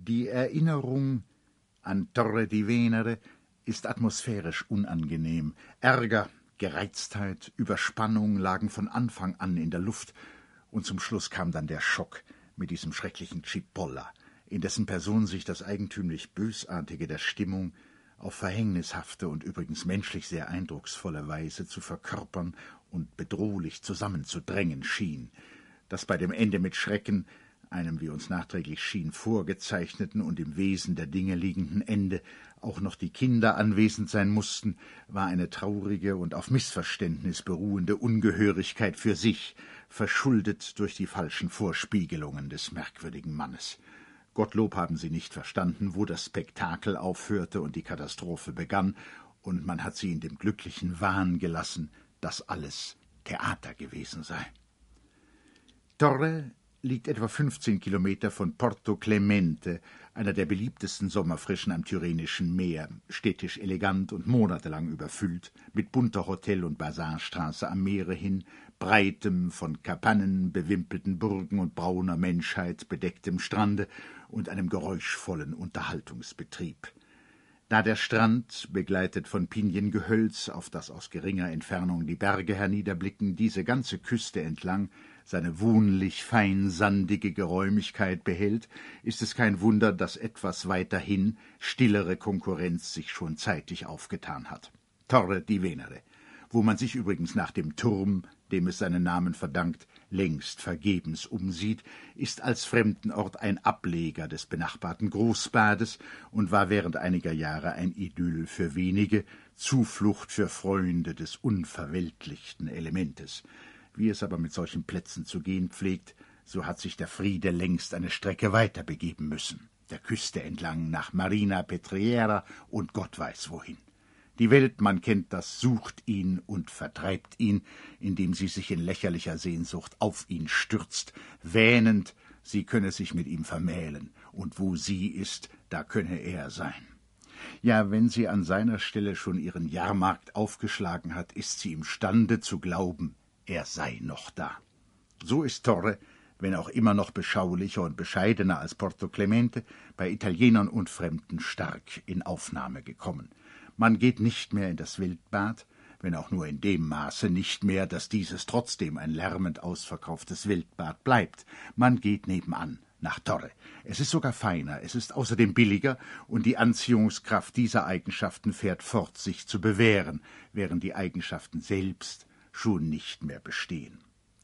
Die Erinnerung an Torre di Venere ist atmosphärisch unangenehm. Ärger, Gereiztheit, Überspannung lagen von Anfang an in der Luft, und zum Schluss kam dann der Schock mit diesem schrecklichen Cipolla, in dessen Person sich das eigentümlich Bösartige der Stimmung auf verhängnishafte und übrigens menschlich sehr eindrucksvolle Weise zu verkörpern und bedrohlich zusammenzudrängen schien, dass bei dem Ende mit Schrecken, einem wie uns nachträglich schien vorgezeichneten und im Wesen der Dinge liegenden Ende, auch noch die Kinder anwesend sein mussten, war eine traurige und auf Missverständnis beruhende Ungehörigkeit für sich, verschuldet durch die falschen Vorspiegelungen des merkwürdigen Mannes. Gottlob haben sie nicht verstanden, wo das Spektakel aufhörte und die Katastrophe begann, und man hat sie in dem glücklichen Wahn gelassen, dass alles Theater gewesen sei. Torre liegt etwa 15 Kilometer von Porto Clemente, einer der beliebtesten Sommerfrischen am Tyrrhenischen Meer, städtisch elegant und monatelang überfüllt, mit bunter Hotel- und Basarstraße am Meere hin, breitem, von Kapannen bewimpelten Burgen und brauner Menschheit bedecktem Strande und einem geräuschvollen Unterhaltungsbetrieb. Da der Strand, begleitet von Piniengehölz, auf das aus geringer Entfernung die Berge herniederblicken, diese ganze Küste entlang seine wohnlich feinsandige Geräumigkeit behält, ist es kein Wunder, dass etwas weiterhin stillere Konkurrenz sich schon zeitig aufgetan hat. Torre di Venere, wo man sich übrigens nach dem Turm, dem es seinen Namen verdankt, längst vergebens umsieht, ist als Fremdenort ein Ableger des benachbarten Großbades und war während einiger Jahre ein Idyll für wenige, Zuflucht für Freunde des unverweltlichten Elementes. Wie es aber mit solchen Plätzen zu gehen pflegt, so hat sich der Friede längst eine Strecke weiter begeben müssen, der Küste entlang nach Marina Petriera und Gott weiß wohin. Die Welt, man kennt das, sucht ihn und vertreibt ihn, indem sie sich in lächerlicher Sehnsucht auf ihn stürzt, wähnend, sie könne sich mit ihm vermählen, und wo sie ist, da könne er sein. Ja, wenn sie an seiner Stelle schon ihren Jahrmarkt aufgeschlagen hat, ist sie imstande zu glauben, er sei noch da. So ist Torre, wenn auch immer noch beschaulicher und bescheidener als Porto Clemente, bei Italienern und Fremden stark in Aufnahme gekommen. Man geht nicht mehr in das Wildbad, wenn auch nur in dem Maße nicht mehr, dass dieses trotzdem ein lärmend ausverkauftes Wildbad bleibt. Man geht nebenan, nach Torre. Es ist sogar feiner, es ist außerdem billiger, und die Anziehungskraft dieser Eigenschaften fährt fort, sich zu bewähren, während die Eigenschaften selbst schon nicht mehr bestehen.